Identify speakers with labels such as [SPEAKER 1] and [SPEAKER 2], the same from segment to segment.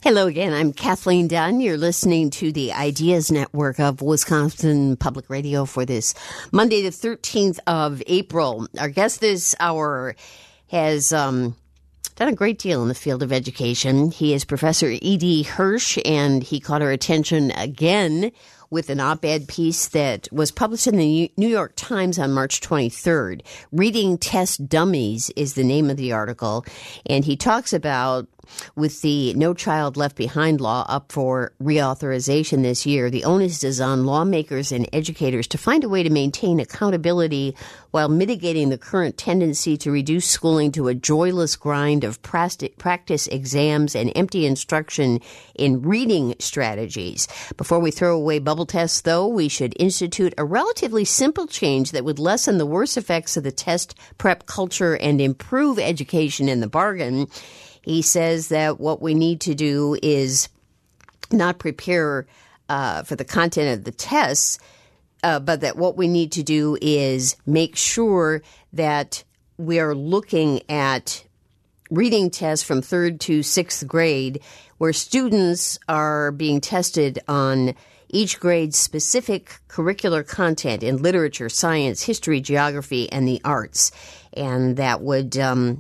[SPEAKER 1] Hello again. I'm Kathleen Dunn. You're listening to the Ideas Network of Wisconsin Public Radio for this Monday, the 13th of April. Our guest this hour has done a great deal in the field of education. He is Professor E.D. Hirsch, and he caught our attention again with an op-ed piece that was published in the New York Times on March 23rd. Reading Test Dummies is the name of the article, and he talks about, with the No Child Left Behind law up for reauthorization this year, the onus is on lawmakers and educators to find a way to maintain accountability while mitigating the current tendency to reduce schooling to a joyless grind of practice exams and empty instruction in reading strategies. Before we throw away bubble tests, though, we should institute a relatively simple change that would lessen the worst effects of the test prep culture and improve education in the bargain. He says that what we need to do is not prepare for the content of the tests, but that what we need to do is make sure that we are looking at reading tests from 3rd to 6th grade, where students are being tested on each grade's specific curricular content in literature, science, history, geography, and the arts. And that would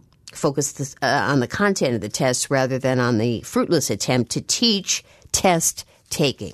[SPEAKER 1] focus on the content of the tests rather than on the fruitless attempt to teach test taking.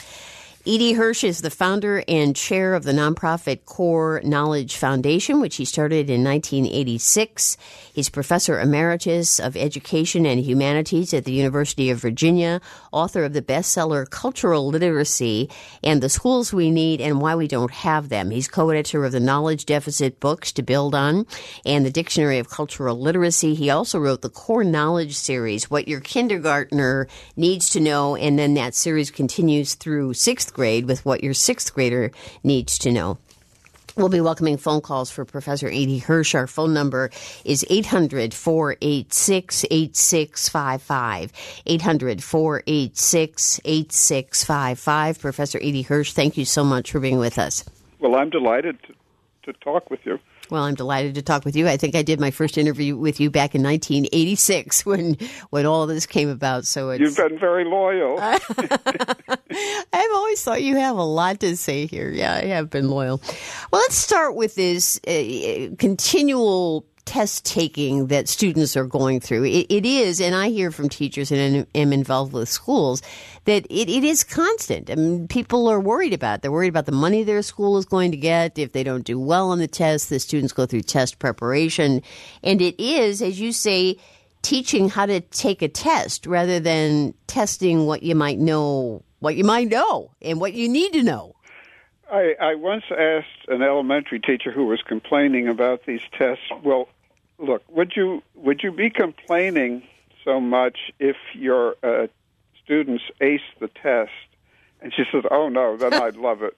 [SPEAKER 1] E.D. Hirsch is the founder and chair of the nonprofit Core Knowledge Foundation, which he started in 1986. He's professor emeritus of education and humanities at the University of Virginia, author of the bestseller Cultural Literacy and the Schools We Need and Why We Don't Have Them. He's co-editor of the Knowledge Deficit Books to Build On and the Dictionary of Cultural Literacy. He also wrote the Core Knowledge series, What Your Kindergartner Needs to Know, and then that series continues through 6th grade with what your 6th grader needs to know. We'll be welcoming phone calls for Professor E.D. Hirsch. Our phone number is 800-486-8655. 800-486-8655. Professor E.D. Hirsch, thank you so much for being with us.
[SPEAKER 2] Well, I'm delighted to talk with you.
[SPEAKER 1] Well, I'm delighted to talk with you. I think I did my first interview with you back in 1986 when all this came about. So
[SPEAKER 2] You've been very loyal.
[SPEAKER 1] I've always thought you have a lot to say here. Yeah, I have been loyal. Well, let's start with this continual test taking that students are going through. It is, and I hear from teachers and am involved with schools, that it is constant. I mean, people are worried about it. They're worried about the money their school is going to get. If they don't do well on the test, the students go through test preparation. And it is, as you say, teaching how to take a test rather than testing what you might know and what you need to know.
[SPEAKER 2] I once asked an elementary teacher who was complaining about these tests, well, look, would you be complaining so much if your students ace the test? And she said, oh, no, then I'd love it.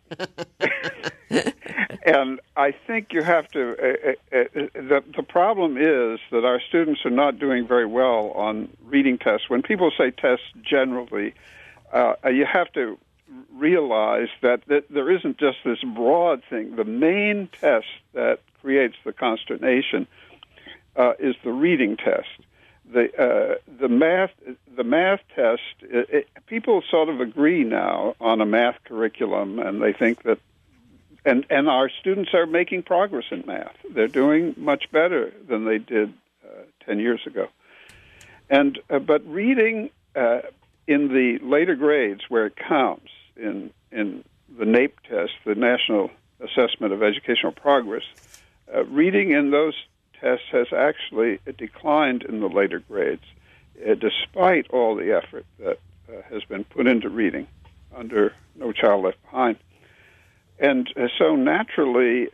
[SPEAKER 2] And I think you have to the problem is that our students are not doing very well on reading tests. When people say tests generally, you have to realize that there isn't just this broad thing. The main test that creates the consternation is the reading test. The math test. People sort of agree now on a math curriculum, and they think that, and our students are making progress in math. They're doing much better than they did 10 years ago. And but reading in the later grades, where it counts in the NAEP test, the National Assessment of Educational Progress, reading in those tests has actually declined in the later grades, despite all the effort that has been put into reading under No Child Left Behind. And so naturally,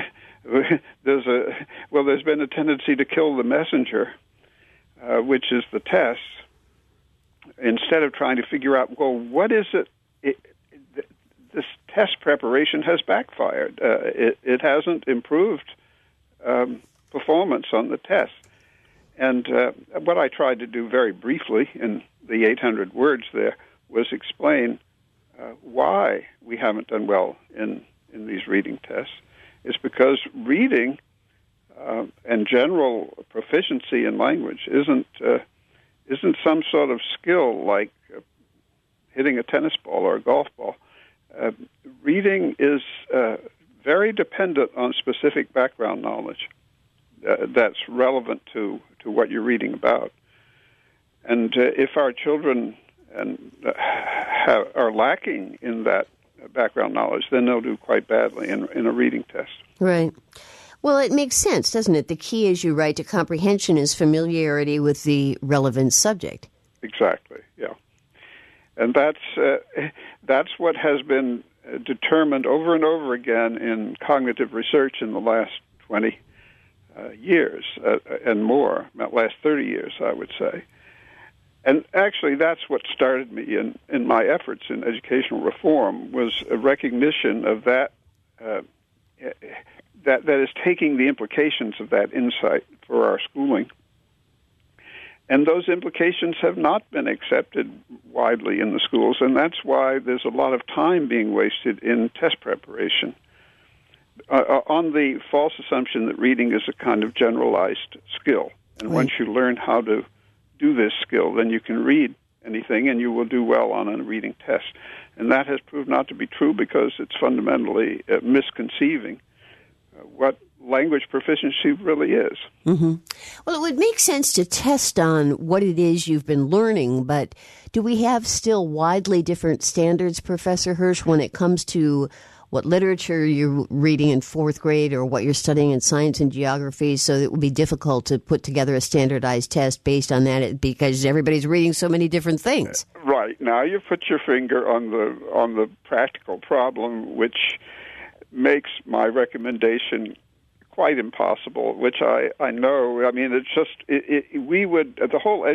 [SPEAKER 2] there's been a tendency to kill the messenger, which is the test, instead of trying to figure out, well, what is it? This test preparation has backfired. It hasn't improved performance on the test. And what I tried to do very briefly in the 800 words there was explain why we haven't done well in these reading tests. It's because reading and general proficiency in language isn't isn't some sort of skill like hitting a tennis ball or a golf ball. Reading is very dependent on specific background knowledge that's relevant to what you're reading about. And if our children are lacking in that background knowledge, then they'll do quite badly in a reading test.
[SPEAKER 1] Right. Well, it makes sense, doesn't it? The key, as you write, to comprehension is familiarity with the relevant subject.
[SPEAKER 2] Exactly, yeah. And that's what has been determined over and over again in cognitive research in the last 20 years and more, last 30 years, I would say. And actually, that's what started me in my efforts in educational reform, was a recognition of that is taking the implications of that insight for our schooling. And those implications have not been accepted widely in the schools, and that's why there's a lot of time being wasted in test preparation on the false assumption that reading is a kind of generalized skill. And once you learn how to do this skill, then you can read anything and you will do well on a reading test. And that has proved not to be true because it's fundamentally misconceiving what language proficiency really is.
[SPEAKER 1] Mm-hmm. Well, it would make sense to test on what it is you've been learning, but do we have still widely different standards, Professor Hirsch, when it comes to what literature you're reading in fourth grade or what you're studying in science and geography, so it would be difficult to put together a standardized test based on that because everybody's reading so many different things? Right.
[SPEAKER 2] Now you put your finger on the practical problem, which makes my recommendation quite impossible, which I know. I mean, it's just we would the whole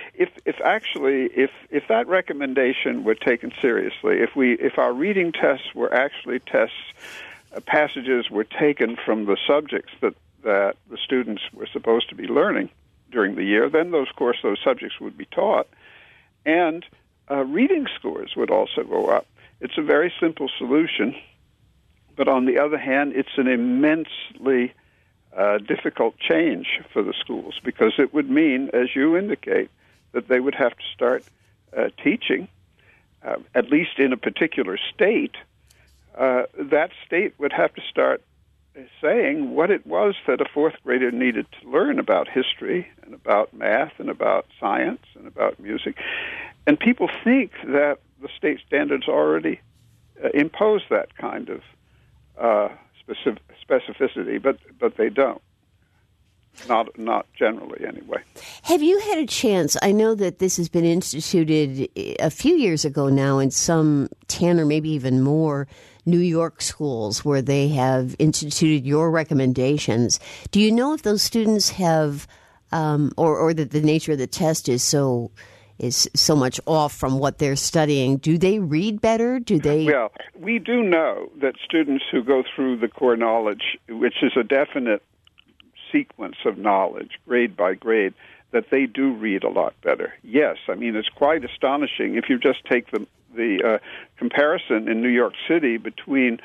[SPEAKER 2] if that recommendation were taken seriously, if our reading tests were actually tests, passages were taken from the subjects that the students were supposed to be learning during the year, then those subjects would be taught, and reading scores would also go up. It's a very simple solution. But on the other hand, it's an immensely difficult change for the schools because it would mean, as you indicate, that they would have to start teaching, at least in a particular state. That state would have to start saying what it was that a fourth grader needed to learn about history and about math and about science and about music. And people think that the state standards already impose that kind of specificity, but they don't. Not generally, anyway.
[SPEAKER 1] Have you had a chance? I know that this has been instituted a few years ago now in some 10 or maybe even more New York schools where they have instituted your recommendations. Do you know if those students have, or that the nature of the test is so much off from what they're studying? Do they read better? Well,
[SPEAKER 2] we do know that students who go through the core knowledge, which is a definite sequence of knowledge, grade by grade, that they do read a lot better. Yes, I mean, it's quite astonishing if you just take the comparison in New York City between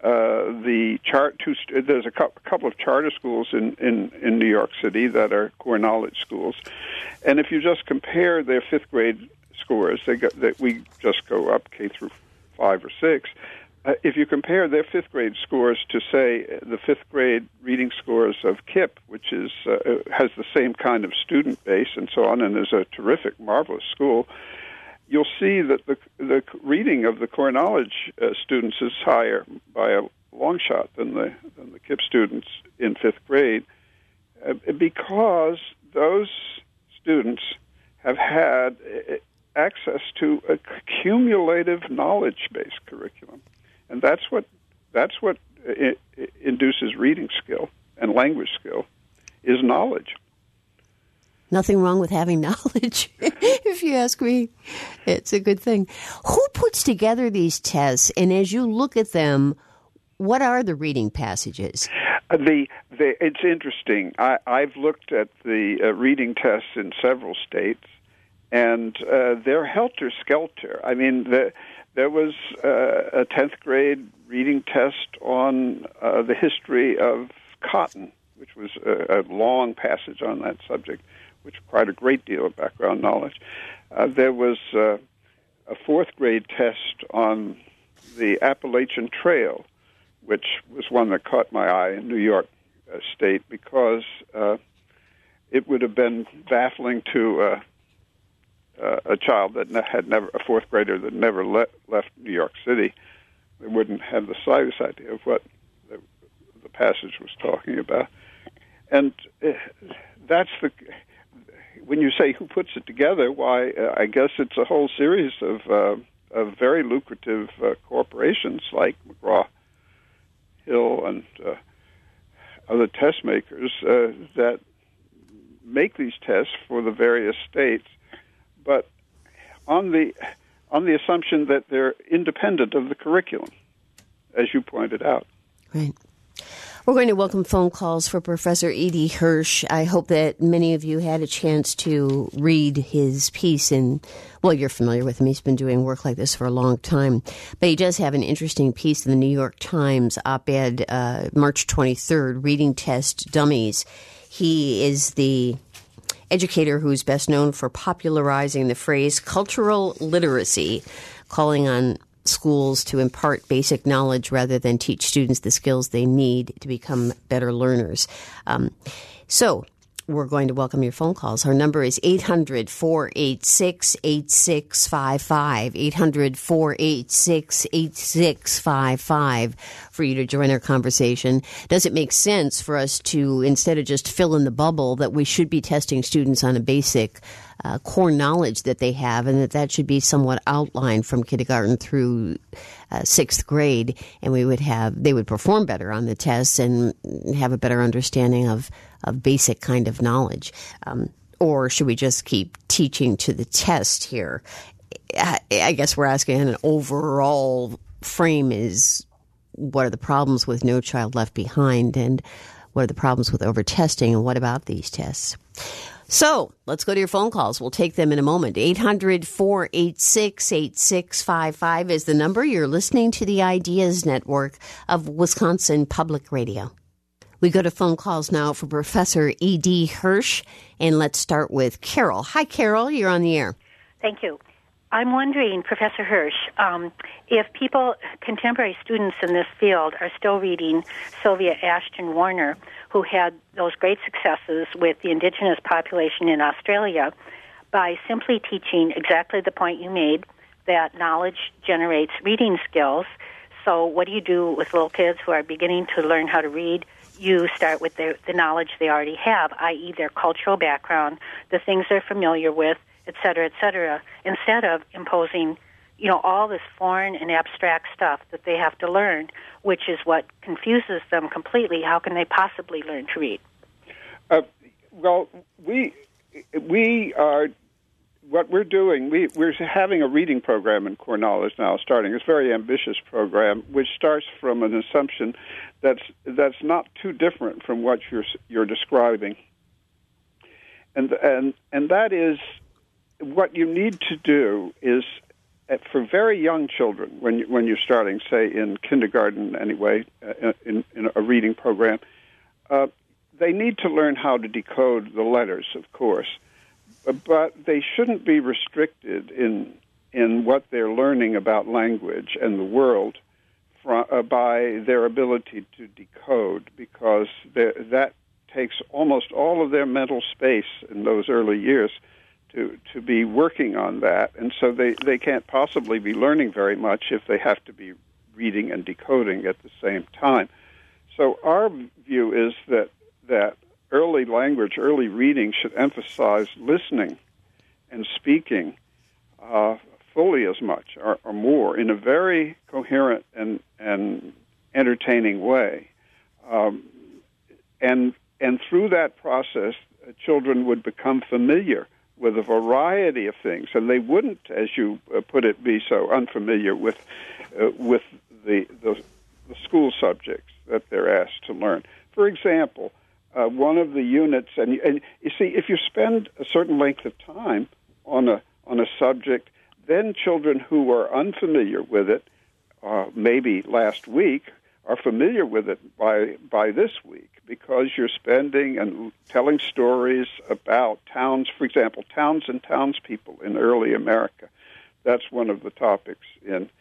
[SPEAKER 2] there's a couple of charter schools in New York City that are core knowledge schools, and if you just compare their fifth grade scores, we just go up K through 5 or 6. If you compare their fifth grade scores to, say, the fifth grade reading scores of KIPP, which is has the same kind of student base and so on, and is a terrific, marvelous school, you'll see that the reading of the core knowledge students is higher by a long shot than the KIPP students in fifth grade, because those students have had access to a cumulative knowledge-based curriculum, and that's what induces reading skill and language skill is knowledge.
[SPEAKER 1] Nothing wrong with having knowledge, if you ask me. It's a good thing. Who puts together these tests, and as you look at them, what are the reading passages?
[SPEAKER 2] It's interesting. I've looked at the reading tests in several states, and they're helter-skelter. I mean, there was a 10th grade reading test on the history of cotton, which was a long passage on that subject, which required a great deal of background knowledge. There was a fourth grade test on the Appalachian Trail, which was one that caught my eye in New York State because it would have been baffling to a child that a fourth grader that never left New York City. They wouldn't have the slightest idea of what the passage was talking about. And that's when you say who puts it together, why, I guess it's a whole series of very lucrative corporations like McGraw-Hill and other test makers that make these tests for the various states, but on the assumption that they're independent of the curriculum, as you pointed out.
[SPEAKER 1] Right. We're going to welcome phone calls for Professor E.D. Hirsch. I hope that many of you had a chance to read his piece well, you're familiar with him. He's been doing work like this for a long time. But he does have an interesting piece in the New York Times op-ed, March 23rd, Reading Test Dummies. He is the educator who's best known for popularizing the phrase cultural literacy, calling on schools to impart basic knowledge rather than teach students the skills they need to become better learners. So we're going to welcome your phone calls. Our number is 800-486-8655, 800-486-8655 for you to join our conversation. Does it make sense for us to, instead of just fill in the bubble, that we should be testing students on a basic core knowledge that they have, and that should be somewhat outlined from kindergarten through sixth grade, and they would perform better on the tests and have a better understanding of basic kind of knowledge? Or should we just keep teaching to the test here? I guess we're asking an overall frame is, what are the problems with No Child Left Behind, and what are the problems with over-testing, and what about these tests? So let's go to your phone calls. We'll take them in a moment. 800-486-8655 is the number. You're listening to the Ideas Network of Wisconsin Public Radio. We go to phone calls now for Professor E.D. Hirsch, and let's start with Carol. Hi, Carol. You're on the air.
[SPEAKER 3] Thank you. I'm wondering, Professor Hirsch, if contemporary students in this field are still reading Sylvia Ashton Warner, who had those great successes with the indigenous population in Australia, by simply teaching exactly the point you made, that knowledge generates reading skills. So what do you do with little kids who are beginning to learn how to read? You start with the knowledge they already have, i.e. their cultural background, the things they're familiar with, et cetera, instead of imposing, all this foreign and abstract stuff that they have to learn, which is what confuses them completely. How can they possibly learn to read?
[SPEAKER 2] Well, we are, what we're doing, we're having a reading program in Core Knowledge now, starting. It's a very ambitious program, which starts from an assumption that's not too different from what you're describing, and that is, what you need to do is, for very young children, when you're starting, say in kindergarten anyway, in a reading program, they need to learn how to decode the letters, of course, but they shouldn't be restricted in what they're learning about language and the world by their ability to decode, because that takes almost all of their mental space in those early years to be working on that, and so they can't possibly be learning very much if they have to be reading and decoding at the same time. So our view is that early language, early reading should emphasize listening and speaking fully as much or more in a very coherent and entertaining way. And through that process, children would become familiar with a variety of things, and they wouldn't, as you put it, be so unfamiliar with the school subjects that they're asked to learn. For example, one of the units, and you see, if you spend a certain length of time on a subject, then children who are unfamiliar with it, maybe last week, are familiar with it by this week, because you're spending and telling stories about towns, for example, towns and townspeople in early America. That's one of the topics in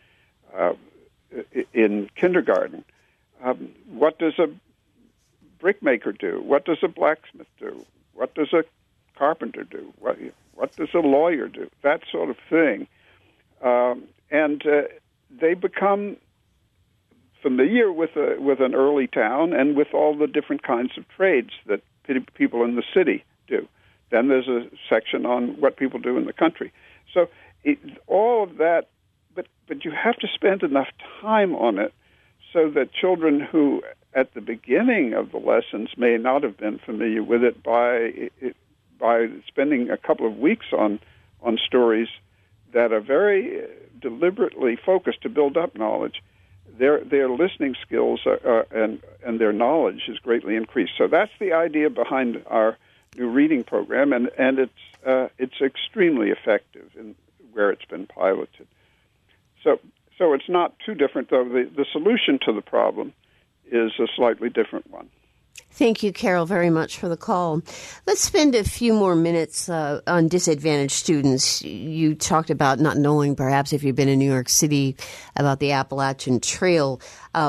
[SPEAKER 2] kindergarten. What does a brickmaker do? What does a blacksmith do? What does a carpenter do? What does a lawyer do? That sort of thing. And they become familiar with an early town and with all the different kinds of trades that people in the city do. Then there's a section on what people do in the country. So all of that, but you have to spend enough time on it so that children who at the beginning of the lessons may not have been familiar with it by spending a couple of weeks on stories that are very deliberately focused to build up knowledge, their listening skills and their knowledge is greatly increased. So that's the idea behind our new reading program, and it's extremely effective in where it's been piloted. So it's not too different, though. The solution to the problem is a slightly different one.
[SPEAKER 1] Thank you, Carol, very much for the call. Let's spend a few more minutes on disadvantaged students. You talked about not knowing, perhaps, if you've been in New York City, about the Appalachian Trail.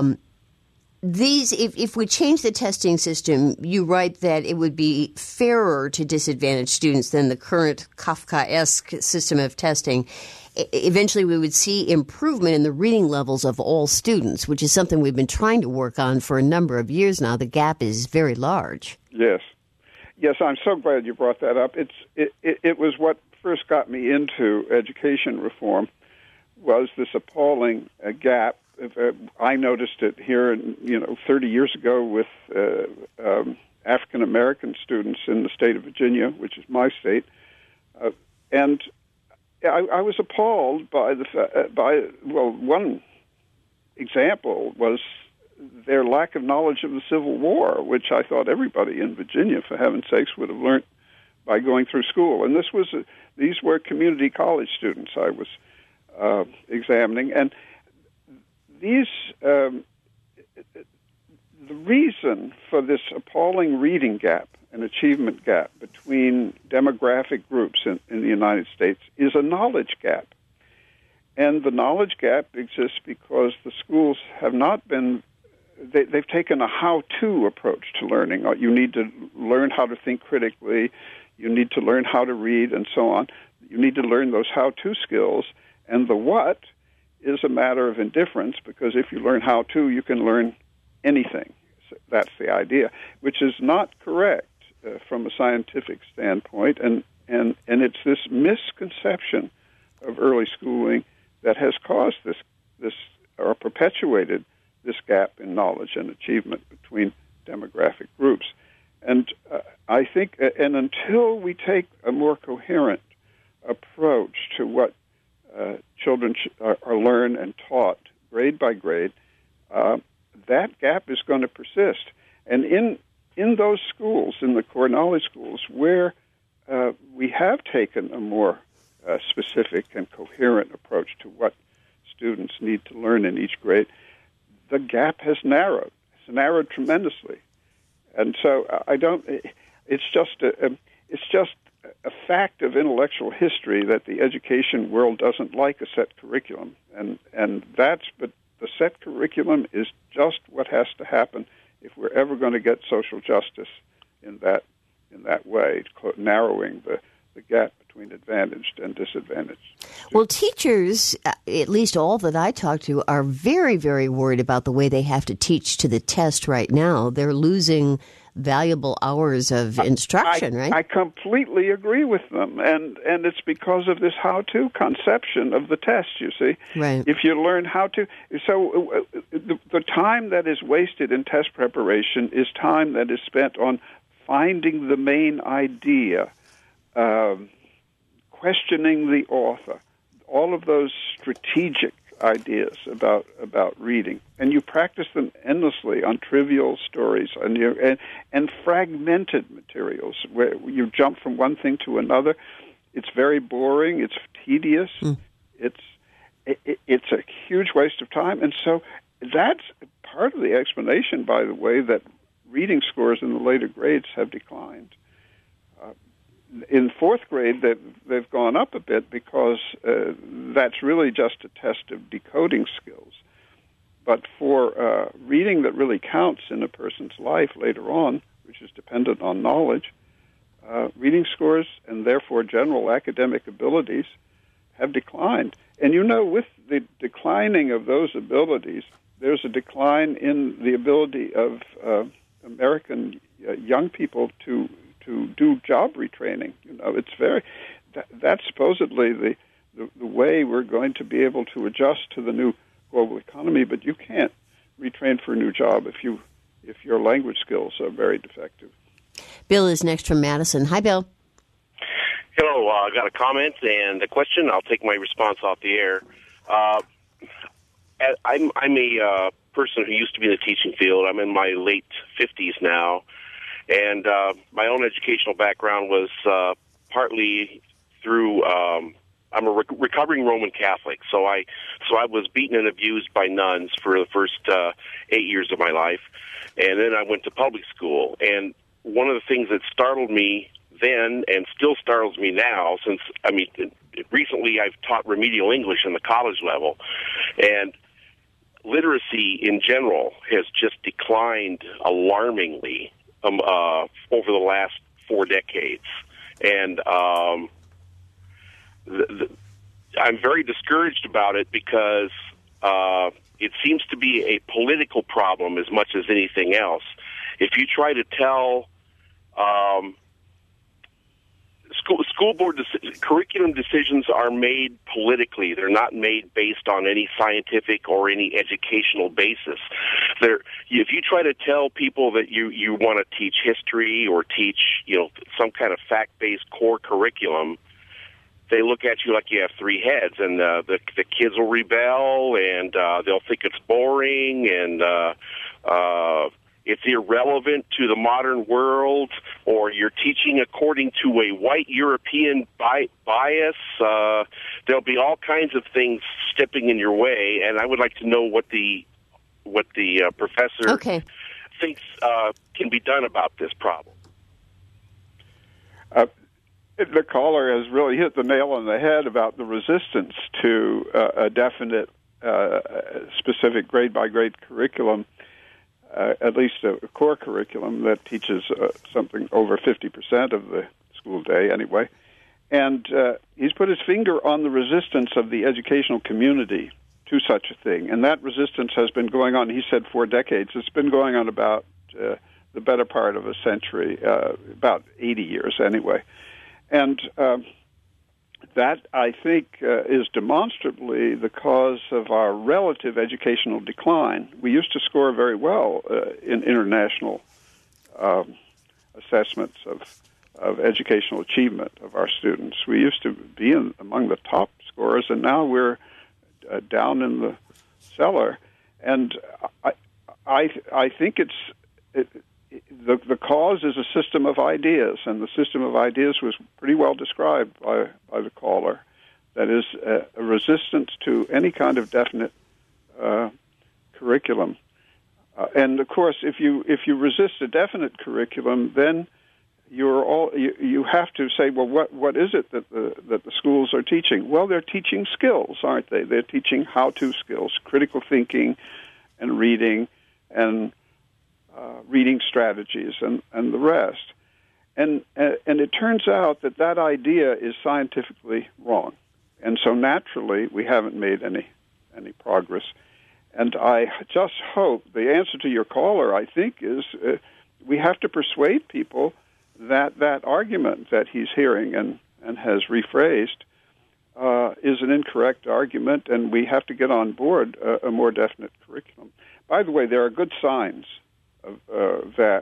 [SPEAKER 1] If we change the testing system, you write that it would be fairer to disadvantaged students than the current Kafkaesque system of testing. Eventually, we would see improvement in the reading levels of all students, which is something we've been trying to work on for a number of years now. The gap is very large.
[SPEAKER 2] Yes, I'm so glad you brought that up. It was what first got me into education reform, was this appalling gap. I noticed it here, 30 years ago with African American students in the state of Virginia, which is my state, and I was appalled by one example was their lack of knowledge of the Civil War, which I thought everybody in Virginia, for heaven's sakes, would have learned by going through school. And these were community college students I was examining, and these the reason for this appalling reading gap and achievement gap between demographic groups in the United States is a knowledge gap. And the knowledge gap exists because the schools have not been, they've taken a how-to approach to learning. You need to learn how to think critically, you need to learn how to read, and so on. You need to learn those how-to skills, and the what is a matter of indifference, because if you learn how-to, you can learn anything. So that's the idea, which is not correct from a scientific standpoint, and it's this misconception of early schooling that has caused this or perpetuated this gap in knowledge and achievement between demographic groups. And I think, and until we take a more coherent approach to what children are learned and taught grade by grade, that gap is going to persist. And in those schools, in the core knowledge schools, where we have taken a more specific and coherent approach to what students need to learn in each grade, the gap has narrowed. It's narrowed tremendously. And so it's just a fact of intellectual history that the education world doesn't like a set curriculum. But the set curriculum is just what has to happen if we're ever going to get social justice in that way, narrowing the gap between advantaged and disadvantaged students.
[SPEAKER 1] Well, teachers, at least all that I talk to, are very, very worried about the way they have to teach to the test right now. They're losing valuable hours of instruction, right?
[SPEAKER 2] I completely agree with them, and it's because of this how-to conception of the test, you see.
[SPEAKER 1] Right.
[SPEAKER 2] If you learn how to... So the time that is wasted in test preparation is time that is spent on finding the main idea, questioning the author, all of those strategic ideas about reading, and you practice them endlessly on trivial stories and fragmented materials where you jump from one thing to another. It's very boring. It's tedious. It's a huge waste of time, and so that's part of the explanation, by the way, that reading scores in the later grades have declined. In fourth grade, they've gone up a bit because that's really just a test of decoding skills. But for reading that really counts in a person's life later on, which is dependent on knowledge, reading scores and therefore general academic abilities have declined. And with the declining of those abilities, there's a decline in the ability of American young people to do job retraining. It's that's supposedly the way we're going to be able to adjust to the new global economy. But you can't retrain for a new job if your language skills are very defective.
[SPEAKER 1] Bill is next from Madison. Hi, Bill.
[SPEAKER 4] Hello. I got a comment and a question. I'll take my response off the air. I'm a person who used to be in the teaching field. I'm in my late 50s now. And my own educational background was partly through. I'm a recovering Roman Catholic, so I was beaten and abused by nuns for the first 8 years of my life, and then I went to public school. And one of the things that startled me then and still startles me now, recently I've taught remedial English in the college level, and literacy in general has just declined alarmingly over the last 4 decades. And I'm very discouraged about it because it seems to be a political problem as much as anything else. If you try to tell school board curriculum decisions are made politically. They're not made based on any scientific or any educational basis. If you try to tell people that you want to teach history or teach some kind of fact-based core curriculum, they look at you like you have three heads, and the kids will rebel, and they'll think it's boring, and it's irrelevant to the modern world, or you're teaching according to a white European bias. There'll be all kinds of things stepping in your way, and I would like to know what the professor thinks can be done about this problem.
[SPEAKER 2] The caller has really hit the nail on the head about the resistance to a definite, specific grade-by-grade curriculum. At least a core curriculum that teaches something over 50% of the school day anyway. And he's put his finger on the resistance of the educational community to such a thing. And that resistance has been going on, he said, 4 decades. It's been going on about the better part of a century, about 80 years anyway. And that, I think, is demonstrably the cause of our relative educational decline. We used to score very well in international assessments of educational achievement of our students. We used to be among the top scorers, and now we're down in the cellar. And I think the cause is a system of ideas, and the system of ideas was pretty well described by the caller. That is a resistance to any kind of definite curriculum. And of course, if you resist a definite curriculum, then you have to say, well, what is it that the schools are teaching? Well, they're teaching skills, aren't they? They're teaching how-to skills, critical thinking, and reading, and reading strategies, and the rest. And it turns out that idea is scientifically wrong. And so naturally, we haven't made any progress. And I just hope, the answer to your caller, I think, is we have to persuade people that argument that he's hearing and has rephrased is an incorrect argument, and we have to get on board a more definite curriculum. By the way, there are good signs that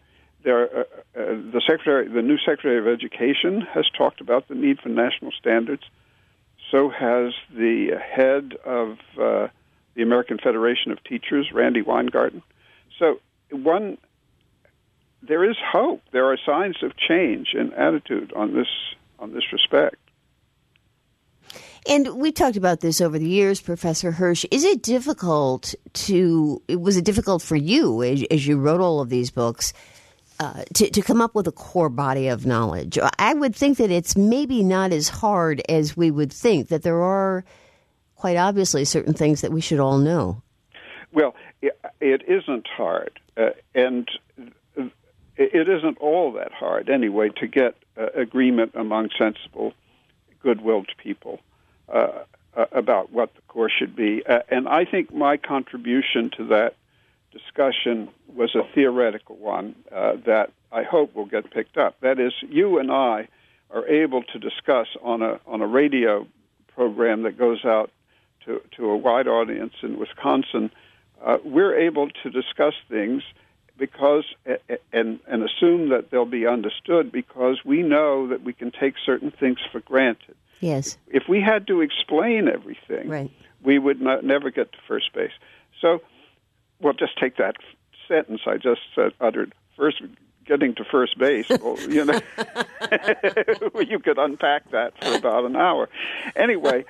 [SPEAKER 2] the new Secretary of Education has talked about the need for national standards. So has the head of the American Federation of Teachers, Randy Weingarten. So there is hope. There are signs of change in attitude on this respect.
[SPEAKER 1] And we talked about this over the years, Professor Hirsch. Was it difficult for you as you wrote all of these books to come up with a core body of knowledge? I would think that it's maybe not as hard as we would think, that there are quite obviously certain things that we should all know.
[SPEAKER 2] Well, it isn't hard, and it isn't all that hard anyway to get agreement among sensible, good-willed people about what the course should be. And I think my contribution to that discussion was a theoretical one that I hope will get picked up. That is, you and I are able to discuss on a radio program that goes out to a wide audience in Wisconsin. We're able to discuss things because and assume that they'll be understood because we know that we can take certain things for granted.
[SPEAKER 1] Yes.
[SPEAKER 2] If we had to explain everything,
[SPEAKER 1] right,
[SPEAKER 2] we would never get to first base. So, well, just take that sentence I just uttered. First, getting to first base. Well, you know, you could unpack that for about an hour. Anyway,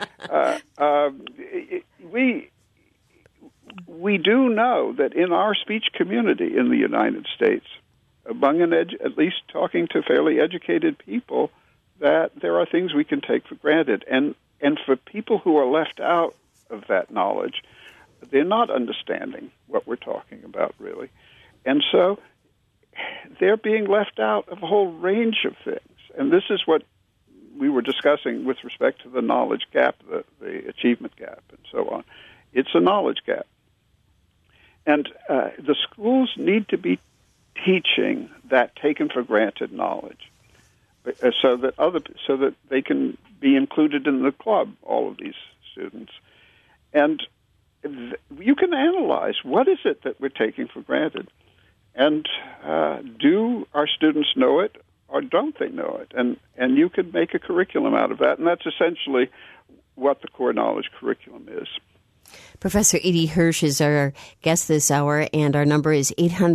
[SPEAKER 2] we do know that in our speech community in the United States, among at least talking to fairly educated people, that there are things we can take for granted. And for people who are left out of that knowledge, they're not understanding what we're talking about, really. And so they're being left out of a whole range of things. And this is what we were discussing with respect to the knowledge gap, the achievement gap, and so on. It's a knowledge gap. And the schools need to be teaching that taken-for-granted knowledge, so that they can be included in the club, all of these students. And you can analyze what is it that we're taking for granted, and do our students know it or don't they know it? And you can make a curriculum out of that, and that's essentially what the core knowledge curriculum is.
[SPEAKER 1] Professor Edie Hirsch is our guest this hour, and our number is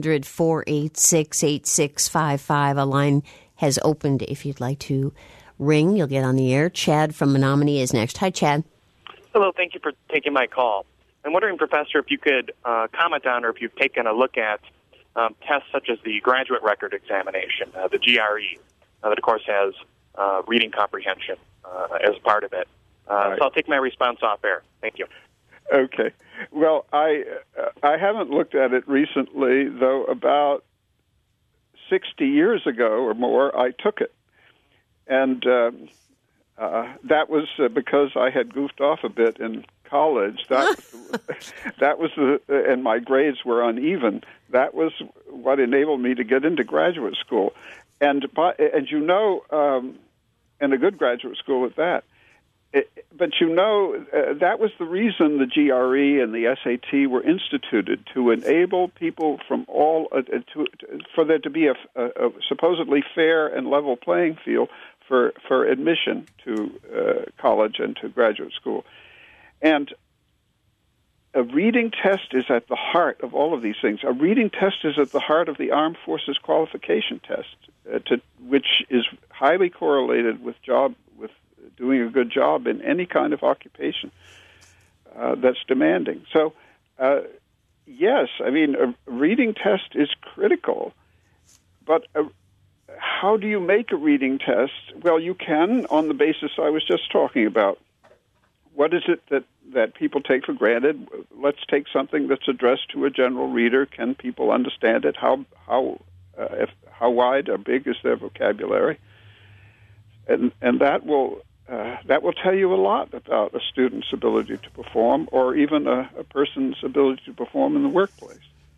[SPEAKER 1] 800-486-8655. A line has opened. If you'd like to ring, you'll get on the air. Chad from Menominee is next. Hi, Chad.
[SPEAKER 5] Hello. Thank you for taking my call. I'm wondering, Professor, if you could comment on or if you've taken a look at tests such as the graduate record examination, the GRE, that, of course, has reading comprehension as part of it.
[SPEAKER 2] Right.
[SPEAKER 5] So I'll take my response off air. Thank you.
[SPEAKER 2] Okay. Well, I haven't looked at it recently, though about 60 years ago or more, I took it. And that was because I had goofed off a bit in college. That was and my grades were uneven. That was what enabled me to get into graduate school. And you know, and a good graduate school at that. But you know, that was the reason the GRE and the SAT were instituted, to enable people from all for there to be a supposedly fair and level playing field for admission to college and to graduate school. And a reading test is at the heart of all of these things. A reading test is at the heart of the Armed Forces Qualification Test, which is highly correlated with doing a good job in any kind of occupation that's demanding. So, yes, I mean, a reading test is critical, but how do you make a reading test? Well, you can on the basis I was just talking about. What is it that people take for granted? Let's take something that's addressed to a general reader. Can people understand it? How wide or big is their vocabulary? And that will tell you a lot about a student's ability to perform, or even a person's ability to perform in the workplace.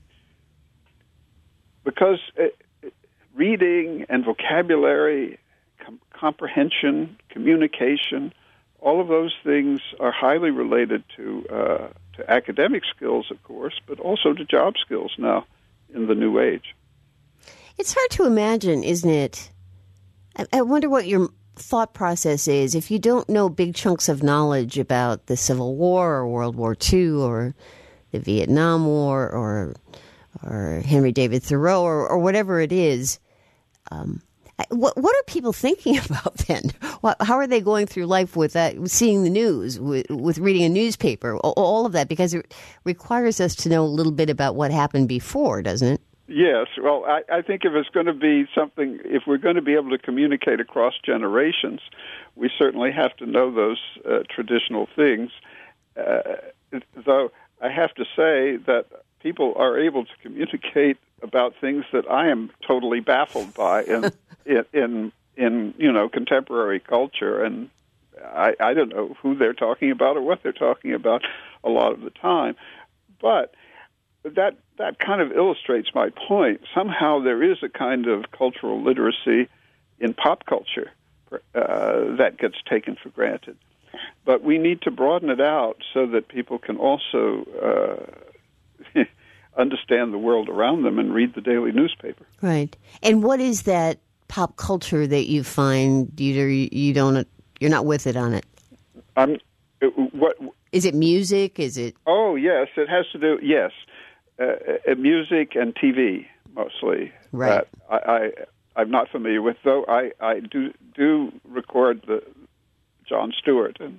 [SPEAKER 2] Because reading and vocabulary, comprehension, communication, all of those things are highly related to academic skills, of course, but also to job skills now in the new age.
[SPEAKER 1] It's hard to imagine, isn't it? I wonder what your thought process is if you don't know big chunks of knowledge about the Civil War or World War II or the Vietnam War or Henry David Thoreau or whatever it is. What are people thinking about then? How are they going through life with that, seeing the news, with reading a newspaper, all of that? Because it requires us to know a little bit about what happened before, doesn't it?
[SPEAKER 2] Yes. Well, I think if it's going to be something, if we're going to be able to communicate across generations, we certainly have to know those traditional things. Though I have to say that people are able to communicate about things that I am totally baffled by in contemporary culture, and I don't know who they're talking about or what they're talking about a lot of the time. But that kind of illustrates my point. Somehow there is a kind of cultural literacy in pop culture that gets taken for granted. But we need to broaden it out so that people can also understand the world around them and read the daily newspaper.
[SPEAKER 1] Right. And what is that pop culture that you find you're not with it on it?
[SPEAKER 2] What
[SPEAKER 1] is it? Music? Is it?
[SPEAKER 2] Oh yes, it has to do. Yes, music and TV mostly.
[SPEAKER 1] Right.
[SPEAKER 2] That I'm not familiar with, though. I do record the Jon Stewart, and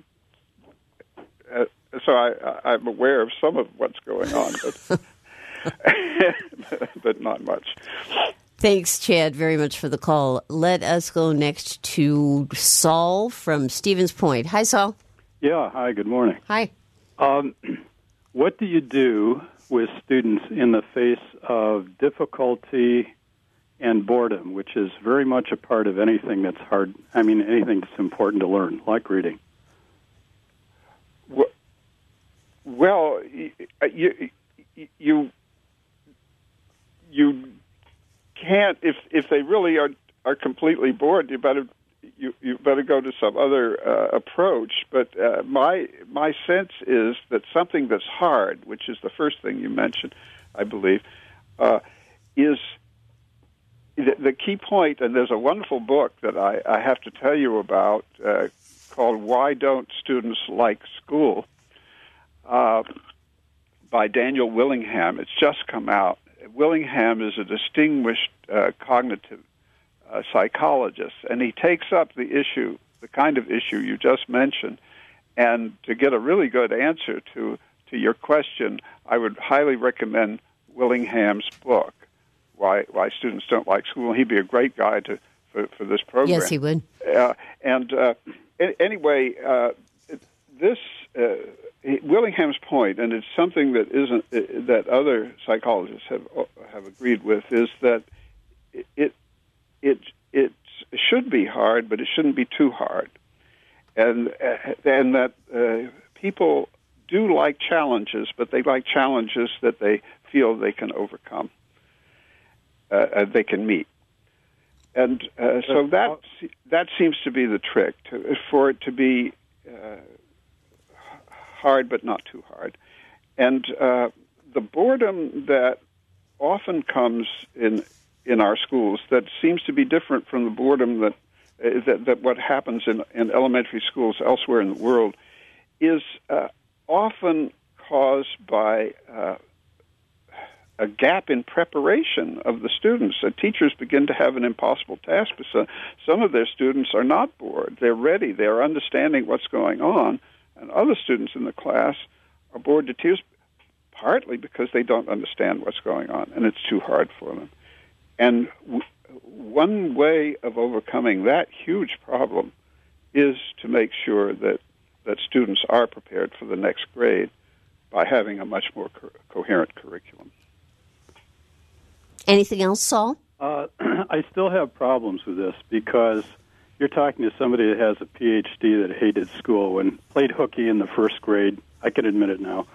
[SPEAKER 2] so I'm aware of some of what's going on, but not much.
[SPEAKER 1] Thanks, Chad, very much for the call. Let us go next to Saul from Stevens Point. Hi, Saul.
[SPEAKER 6] Yeah, hi, good morning.
[SPEAKER 1] Hi.
[SPEAKER 6] What do you do with students in the face of difficulty and boredom, which is very much a part of anything that's hard, anything that's important to learn, like reading?
[SPEAKER 2] Well, you can't, if they really are completely bored, you better go to some other approach. But my sense is that something that's hard, which is the first thing you mentioned, I believe, is the key point. And there's a wonderful book that I have to tell you about called "Why Don't Students Like School?" by Daniel Willingham. It's just come out. Willingham is a distinguished cognitive psychologist, and he takes up the issue, the kind of issue you just mentioned. And to get a really good answer to your question, I would highly recommend Willingham's book, Why Students Don't Like School. He'd be a great guy for this program.
[SPEAKER 1] Yes, he would.
[SPEAKER 2] Anyway, this Willingham's point, and it's something that isn't that other psychologists have agreed with, is that it should be hard, but it shouldn't be too hard, and that people do like challenges, but they like challenges that they feel they can overcome, they can meet, and so that seems to be the trick, for it to be hard but not too hard. And the boredom that often comes in our schools, that seems to be different from the boredom that what happens in elementary schools elsewhere in the world, is often caused by a gap in preparation of the students. Teachers begin to have an impossible task, because some of their students are not bored. They're ready. They're understanding what's going on. And other students in the class are bored to tears, partly because they don't understand what's going on, and it's too hard for them. And one way of overcoming that huge problem is to make sure that students are prepared for the next grade by having a much more coherent curriculum.
[SPEAKER 1] Anything else, Saul?
[SPEAKER 6] I still have problems with this, because you're talking to somebody that has a PhD that hated school and played hooky in the first grade. I can admit it now.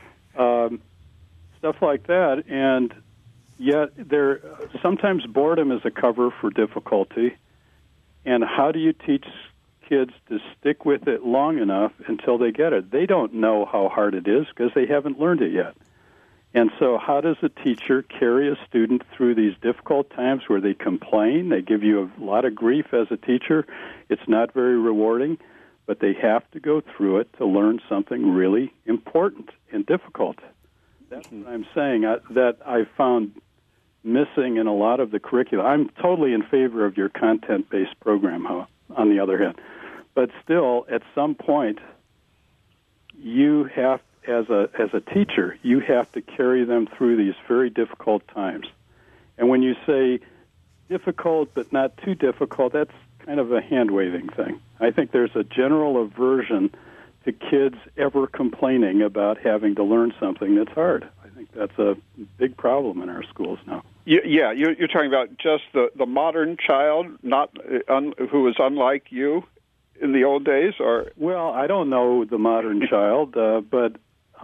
[SPEAKER 6] Stuff like that, and yet sometimes boredom is a cover for difficulty. And how do you teach kids to stick with it long enough until they get it? They don't know how hard it is because they haven't learned it yet. And so how does a teacher carry a student through these difficult times where they complain, they give you a lot of grief as a teacher, it's not very rewarding, but they have to go through it to learn something really important and difficult? That's what I'm saying, that I found missing in a lot of the curriculum. I'm totally in favor of your content-based program, on the other hand. But still, at some point, you have, as a teacher, you have to carry them through these very difficult times. And when you say difficult but not too difficult, that's kind of a hand-waving thing. I think there's a general aversion to kids ever complaining about having to learn something that's hard. I think that's a big problem in our schools now.
[SPEAKER 2] Yeah, you're talking about just the modern child, not who is unlike you in the old days, or?
[SPEAKER 6] Well, I don't know the modern child, but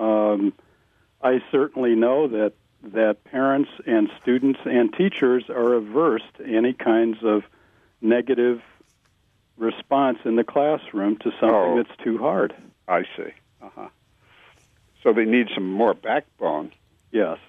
[SPEAKER 6] I certainly know that parents and students and teachers are averse to any kinds of negative response in the classroom to something that's too hard.
[SPEAKER 2] I see. So they need some more backbone.
[SPEAKER 6] Yes.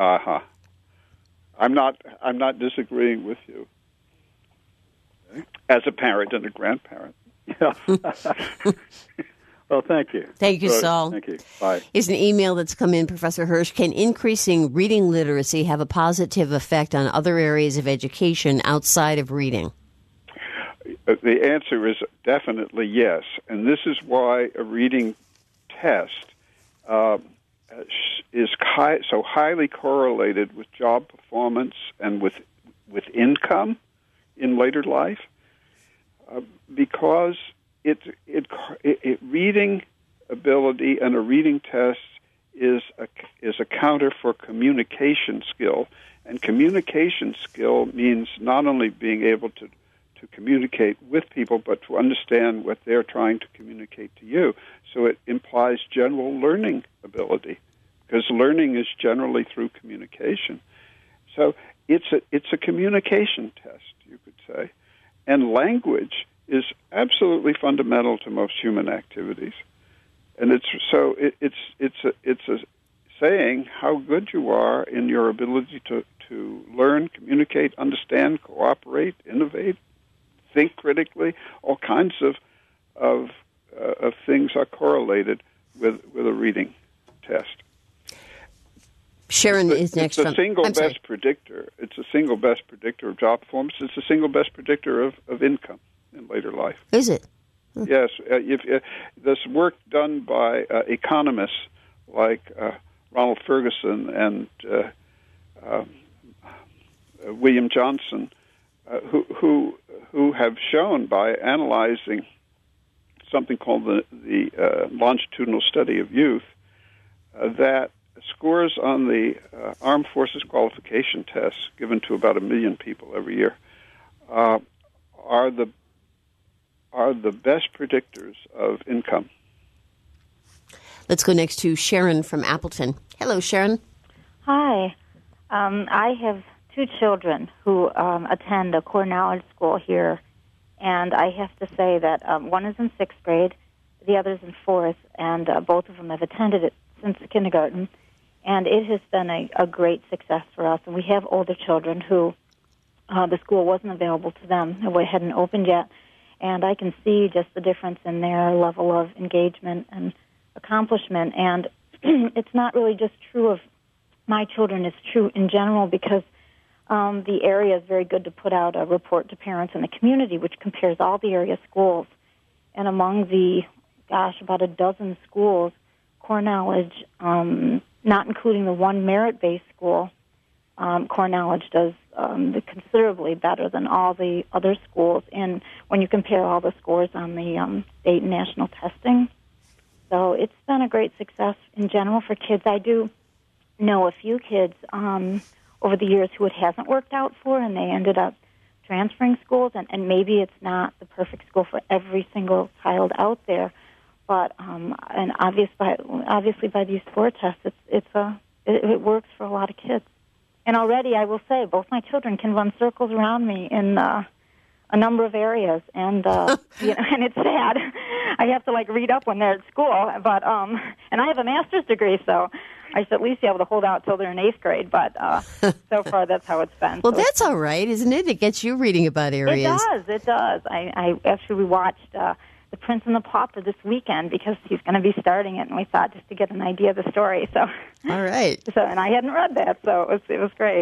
[SPEAKER 2] I'm not disagreeing with you as a parent and a grandparent.
[SPEAKER 6] Yeah. Well, thank you.
[SPEAKER 1] Thank you,
[SPEAKER 2] Good.
[SPEAKER 1] Saul.
[SPEAKER 6] Thank you. Bye.
[SPEAKER 1] Here's an email that's come in, Professor Hirsch. Can increasing reading literacy have a positive effect on other areas of education outside of reading?
[SPEAKER 2] The answer is definitely yes, and this is why a reading test is so highly correlated with job performance and with income in later life, because reading ability and a reading test is a counter for communication skill, and communication skill means not only being able to communicate with people, but to understand what they're trying to communicate to you. So it implies general learning ability, because learning is generally through communication. So it's a communication test, you could say, and language is absolutely fundamental to most human activities, and it's a saying how good you are in your ability to learn, communicate, understand, cooperate, innovate, think critically. All kinds of things are correlated with a reading test.
[SPEAKER 1] Sharon is next.
[SPEAKER 2] It's the single best predictor. It's a single best predictor of job performance. It's the single best predictor of income in later life.
[SPEAKER 1] Is it?
[SPEAKER 2] Yes. This work done by economists like Ronald Ferguson and William Johnson, who have shown by analyzing something called the longitudinal study of youth that scores on the Armed Forces qualification tests given to about 1 million people every year are the best predictors of income.
[SPEAKER 1] Let's go next to Sharon from Appleton. Hello, Sharon.
[SPEAKER 7] Hi. I have 2 children who attend a core knowledge school here, and I have to say that one is in 6th grade, the other is in 4th, and both of them have attended it since kindergarten, and it has been a great success for us. And we have older children who the school wasn't available to them, it hadn't opened yet, and I can see just the difference in their level of engagement and accomplishment. And it's not really just true of my children, it's true in general, because the area is very good to put out a report to parents in the community, which compares all the area schools. And among the, about a dozen schools, core knowledge, not including the one merit-based school, core knowledge does considerably better than all the other schools. And when you compare all the scores on the state and national testing, so it's been a great success in general for kids. I do know a few kids over the years who it hasn't worked out for, and they ended up transferring schools, and maybe it's not the perfect school for every single child out there, but and obviously by these score tests, it works for a lot of kids. And already, I will say, both my children can run circles around me in a number of areas, and and it's sad. I have to read up when they're at school, but and I have a master's degree, so I should at least be able to hold out till they're in 8th grade. But so far, that's how it's been.
[SPEAKER 1] Well, so that's all right, isn't it? It gets you reading about areas.
[SPEAKER 7] It does. I actually watched The Prince and the Pauper this weekend because he's going to be starting it, and we thought just to get an idea of the story. So
[SPEAKER 1] all right.
[SPEAKER 7] So and I hadn't read that, so it was great.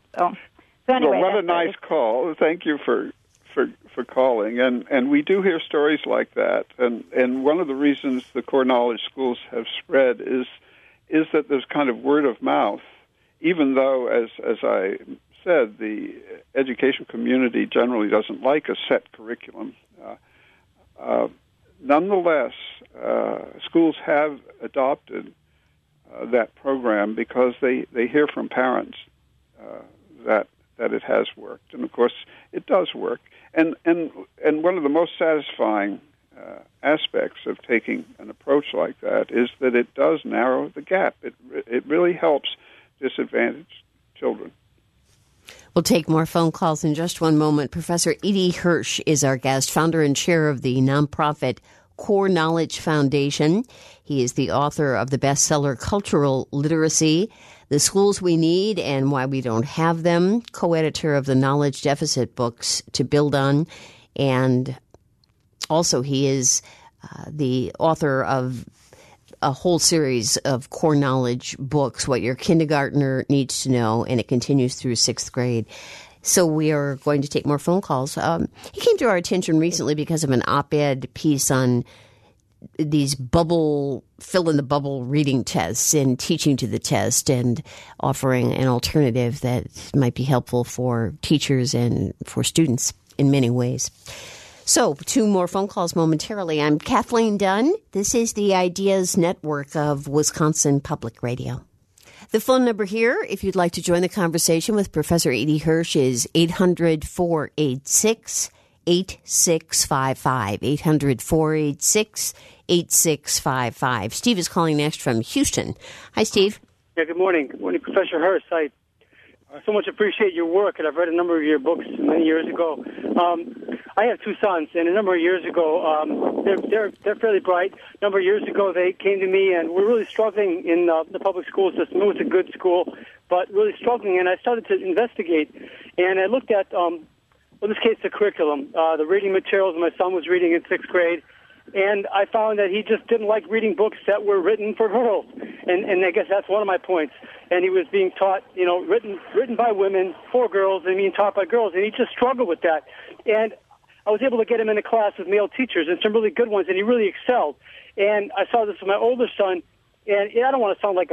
[SPEAKER 7] So anyway,
[SPEAKER 2] well, what a nice call. Thank you for calling. And we do hear stories like that. And one of the reasons the core knowledge schools have spread is that there's kind of word of mouth, even though, as I said, the education community generally doesn't like a set curriculum. Nonetheless, schools have adopted that program because they hear from parents that it has worked, and of course it does work. And one of the most satisfying aspects of taking an approach like that is that it does narrow the gap. It really helps disadvantaged children.
[SPEAKER 1] We'll take more phone calls in just one moment. Professor E.D. Hirsch is our guest, founder and chair of the nonprofit Core Knowledge Foundation. He is the author of the bestseller Cultural Literacy, The Schools We Need and Why We Don't Have Them, co-editor of the Knowledge Deficit books to build on, and also he is the author of a whole series of core knowledge books, What Your Kindergartner Needs to Know, and it continues through 6th grade. So we are going to take more phone calls. He came to our attention recently because of an op-ed piece on these fill-in-the-bubble reading tests and teaching to the test and offering an alternative that might be helpful for teachers and for students in many ways. So, 2 more phone calls momentarily. I'm Kathleen Dunn. This is the Ideas Network of Wisconsin Public Radio. The phone number here, if you'd like to join the conversation with Professor E.D. Hirsch, is 800-486-8655. 800-486-8655. Steve is calling next from Houston. Hi, Steve.
[SPEAKER 8] Yeah, good morning. Good morning, Professor Hirsch. I so much appreciate your work, and I've read a number of your books many years ago. I have 2 sons, and a number of years ago, they're fairly bright. A number of years ago, they came to me, and we're really struggling in the public school system. It was a good school, but really struggling, and I started to investigate, and I looked at, in this case, the curriculum, the reading materials my son was reading in 6th grade, and I found that he just didn't like reading books that were written for girls, and I guess that's one of my points. And he was being taught, written by women for girls and being taught by girls, and he just struggled with that. And I was able to get him in a class with male teachers and some really good ones, and he really excelled. And I saw this with my older son, and I don't want to sound like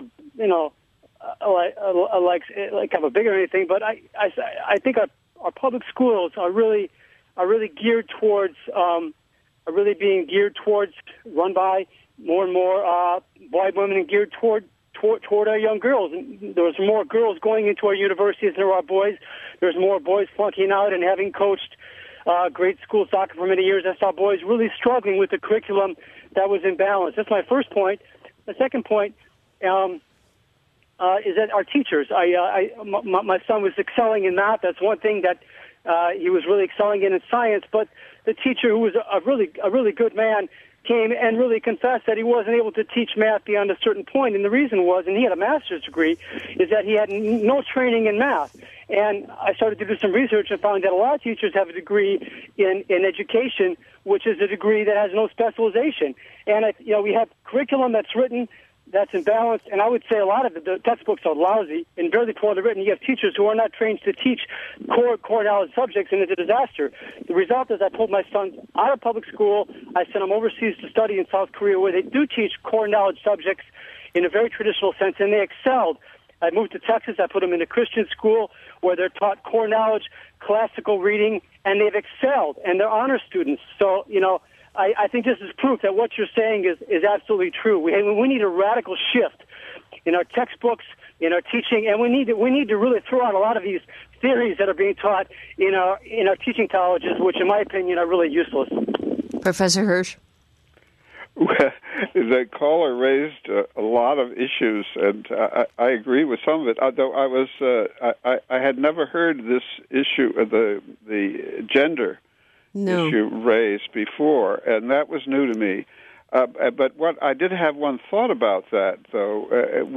[SPEAKER 8] like I'm a big or anything, but I think our public schools are really geared towards being geared towards, run by more and more white women, and geared toward our young girls. And there's more girls going into our universities than there are boys. There's more boys flunking out, and having coached grade school soccer for many years, I saw boys really struggling with the curriculum that was imbalanced. That's my first point. The second point is that our teachers. My son was excelling in math. That's one thing that he was really excelling in science. But the teacher, who was a really good man, came and really confessed that he wasn't able to teach math beyond a certain point. And the reason was, and he had a master's degree, is that he had no training in math. And I started to do some research and found that a lot of teachers have a degree in education, which is a degree that has no specialization. And we have curriculum that's written, that's imbalanced, and I would say a lot of the textbooks are lousy and very poorly written. You have teachers who are not trained to teach core knowledge subjects, and it's a disaster. The result is I pulled my sons out of public school. I sent them overseas to study in South Korea, where they do teach core knowledge subjects in a very traditional sense, and they excelled. I moved to Texas. I put them in a Christian school where they're taught core knowledge, classical reading, and they've excelled, and they're honor students. So, I think this is proof that what you're saying is absolutely true. We need a radical shift in our textbooks, in our teaching, and we need to really throw out a lot of these theories that are being taught in our teaching colleges, which, in my opinion, are really useless.
[SPEAKER 1] Professor Hirsch?
[SPEAKER 2] Well, the caller raised a lot of issues, and I agree with some of it. Although I had never heard this issue of the gender issue raised before, and that was new to me. But what I did have one thought about that, though.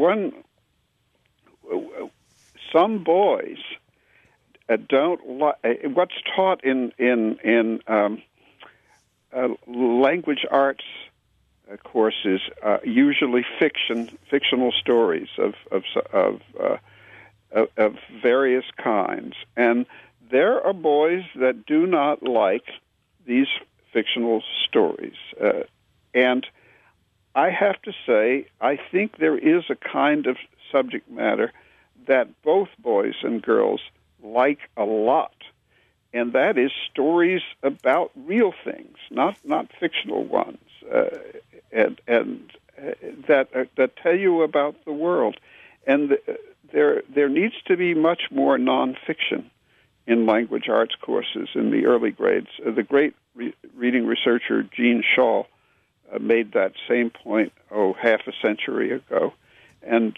[SPEAKER 2] Some boys don't like what's taught in language arts courses. Usually fictional stories of of various kinds. And there are boys that do not like these fictional stories. And I have to say, I think there is a kind of subject matter that both boys and girls like a lot, and that is stories about real things, not fictional ones, and that tell you about the world. And there needs to be much more nonfiction in language arts courses in the early grades. The great reading researcher Gene Shaw made that same point, half a century ago, and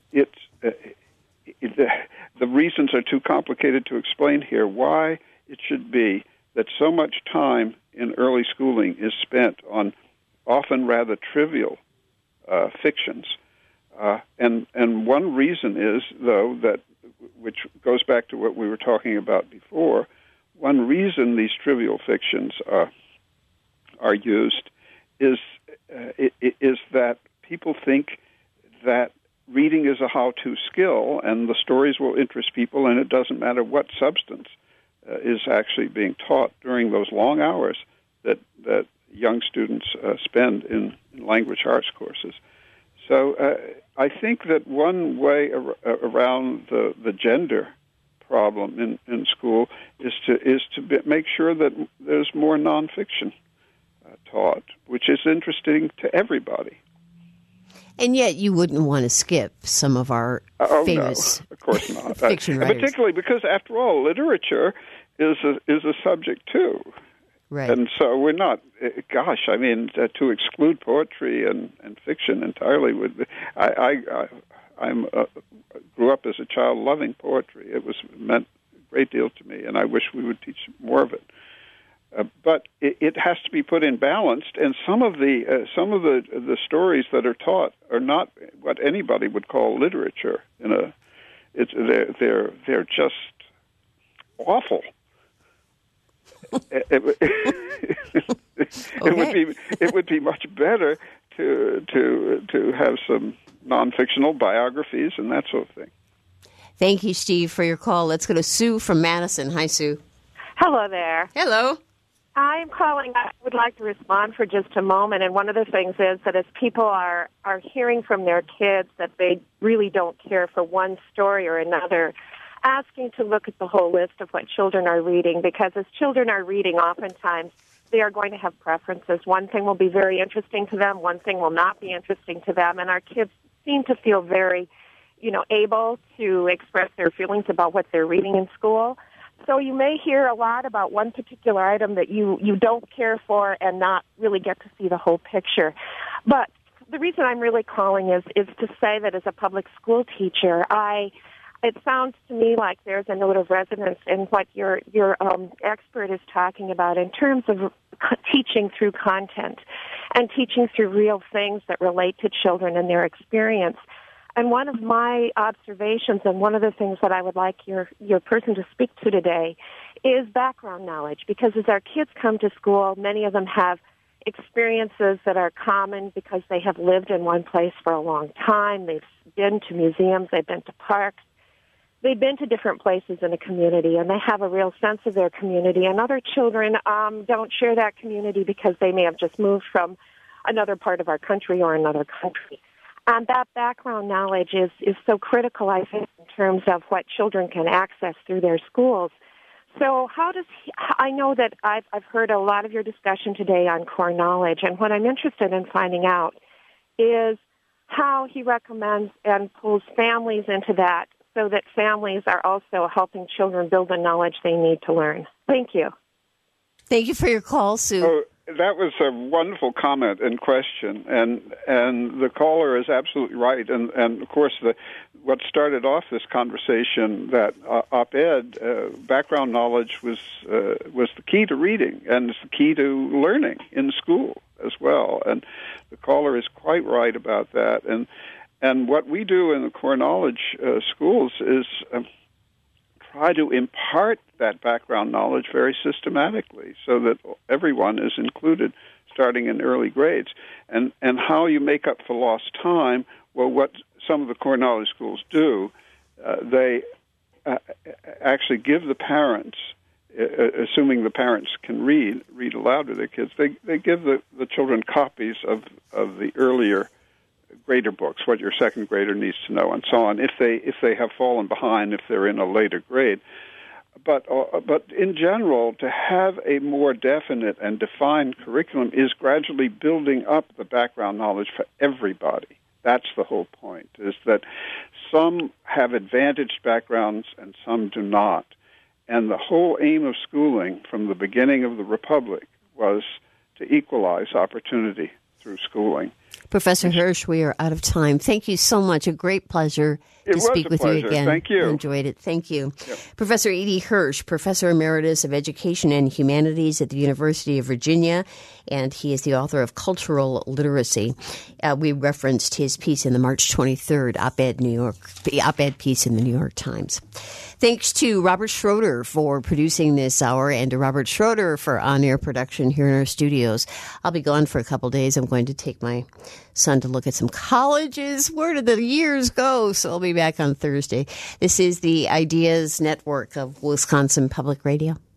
[SPEAKER 2] the reasons are too complicated to explain here why it should be that so much time in early schooling is spent on often rather trivial fictions. And one reason is, though, that, which goes back to what we were talking about before, one reason these trivial fictions are used is that people think that reading is a how-to skill, and the stories will interest people, and it doesn't matter what substance is actually being taught during those long hours that young students spend in language arts courses. So I think that one way around the gender problem in school is to make sure that there's more nonfiction taught, which is interesting to everybody.
[SPEAKER 1] And yet you wouldn't want to skip some of our famous
[SPEAKER 2] no, of course not.
[SPEAKER 1] fiction writers.
[SPEAKER 2] Particularly because, after all, literature is a subject, too.
[SPEAKER 1] Right.
[SPEAKER 2] And so we're not, to exclude poetry and fiction entirely would be, I grew up as a child loving poetry. It meant a great deal to me, and I wish we would teach more of it. But it has to be put in balanced, and some of the stories that are taught are not what anybody would call literature. They're just awful. It would be much better to have some non-fictional biographies and that sort of thing.
[SPEAKER 1] Thank you, Steve, for your call. Let's go to Sue from Madison. Hi, Sue.
[SPEAKER 9] Hello there.
[SPEAKER 1] Hello.
[SPEAKER 9] I'm calling. I would like to respond for just a moment. And one of the things is that as people are hearing from their kids that they really don't care for one story or another, asking to look at the whole list of what children are reading, because as children are reading, oftentimes they are going to have preferences. One thing will be very interesting to them, one thing will not be interesting to them, and our kids seem to feel very, able to express their feelings about what they're reading in school. So you may hear a lot about one particular item that you don't care for and not really get to see the whole picture. But the reason I'm really calling is to say that as a public school teacher, it sounds to me like there's a note of resonance in what your expert is talking about in terms of teaching through content and teaching through real things that relate to children and their experience. And one of my observations, and one of the things that I would like your person to speak to today, is background knowledge. Because as our kids come to school, many of them have experiences that are common because they have lived in one place for a long time. They've been to museums, they've been to parks, they've been to different places in a community, and they have a real sense of their community. And other children don't share that community because they may have just moved from another part of our country or another country. And that background knowledge is so critical, I think, in terms of what children can access through their schools. So I know that I've heard a lot of your discussion today on core knowledge, and what I'm interested in finding out is how he recommends and pulls families into that so that families are also helping children build the knowledge they need to learn. Thank you.
[SPEAKER 1] Thank you for your call, Sue.
[SPEAKER 2] That was a wonderful comment and question, and the caller is absolutely right. And of course, what started off this conversation, that op-ed, background knowledge was the key to reading, and it's the key to learning in school as well. And the caller is quite right about that. And what we do in the core knowledge schools is try to impart that background knowledge very systematically so that everyone is included starting in early grades. And how you make up for lost time, well, what some of the core knowledge schools do they actually give the parents, assuming the parents can read aloud to their kids, they give the children copies of the earlier grader books, what your second grader needs to know, and so on, if they have fallen behind, if they're in a later grade. But in general, to have a more definite and defined curriculum is gradually building up the background knowledge for everybody. That's the whole point, is that some have advantaged backgrounds and some do not. And the whole aim of schooling from the beginning of the Republic was to equalize opportunity through schooling.
[SPEAKER 1] Professor Hirsch, we are out of time. Thank you so much. A great pleasure to speak with you again.
[SPEAKER 2] Thank you.
[SPEAKER 1] I enjoyed it. Thank you.
[SPEAKER 2] Yep.
[SPEAKER 1] Professor Edie Hirsch, Professor Emeritus of Education and Humanities at the University of Virginia, and he is the author of Cultural Literacy. We referenced his piece in the March 23rd op-ed piece in the New York Times. Thanks to Robert Schroeder for producing this hour and to Robert Schroeder for on-air production here in our studios. I'll be gone for a couple days. I'm going to take my son to look at some colleges. Where did the years go? So I'll be back on Thursday. This is the Ideas Network of Wisconsin Public Radio.